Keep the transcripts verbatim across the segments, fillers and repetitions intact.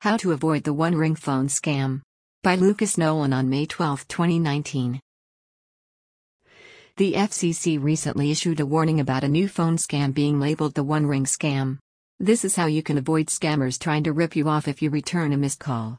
How to Avoid the One Ring Phone Scam. By Lucas Nolan on May twelfth, twenty nineteen. The F C C recently issued a warning about a new phone scam being labeled the One Ring Scam. This is how you can avoid scammers trying to rip you off if you return a missed call.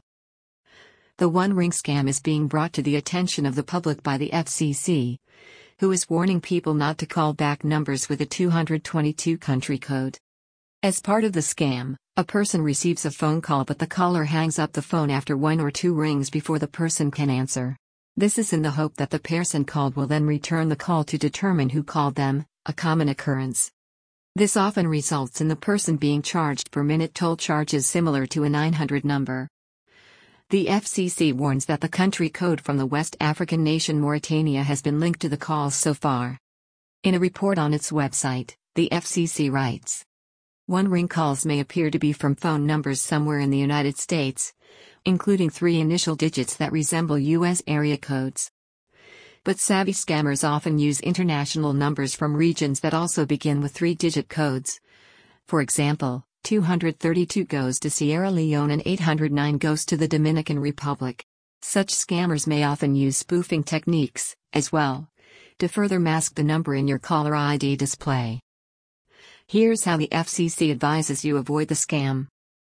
The One Ring Scam is being brought to the attention of the public by the F C C, who is warning people not to call back numbers with a two twenty-two country code. As part of the scam, a person receives a phone call but the caller hangs up the phone after one or two rings before the person can answer. This is in the hope that the person called will then return the call to determine who called them, a common occurrence. This often results in the person being charged per minute toll charges similar to a nine hundred number. The F C C warns that the country code from the West African nation Mauritania has been linked to the calls so far. In a report on its website, the F C C writes, One Ring calls may appear to be from phone numbers somewhere in the United States, including three initial digits that resemble U S area codes. But savvy scammers often use international numbers from regions that also begin with three-digit codes. For example, two thirty-two goes to Sierra Leone and eight oh nine goes to the Dominican Republic. Such scammers may often use spoofing techniques, as well, to further mask the number in your caller I D display. Here's how the F C C advises you avoid the scam.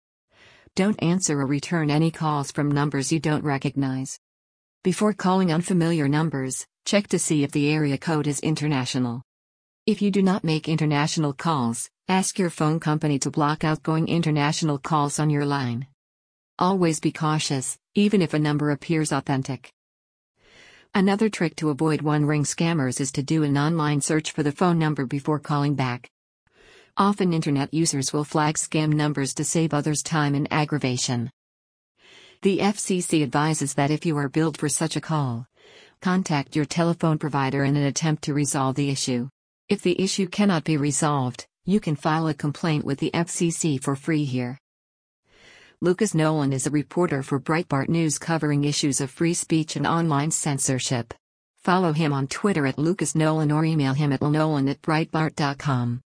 Don't answer or return any calls from numbers you don't recognize. Before calling unfamiliar numbers, check to see if the area code is international. If you do not make international calls, ask your phone company to block outgoing international calls on your line. Always be cautious, even if a number appears authentic. Another trick to avoid one-ring scammers is to do an online search for the phone number before calling back. Often internet users will flag scam numbers to save others time and aggravation. The F C C advises that if you are billed for such a call, contact your telephone provider in an attempt to resolve the issue. If the issue cannot be resolved, you can file a complaint with the F C C for free here. Lucas Nolan is a reporter for Breitbart News covering issues of free speech and online censorship. Follow him on Twitter at Lucas Nolan or email him at nolan at breitbart dot com.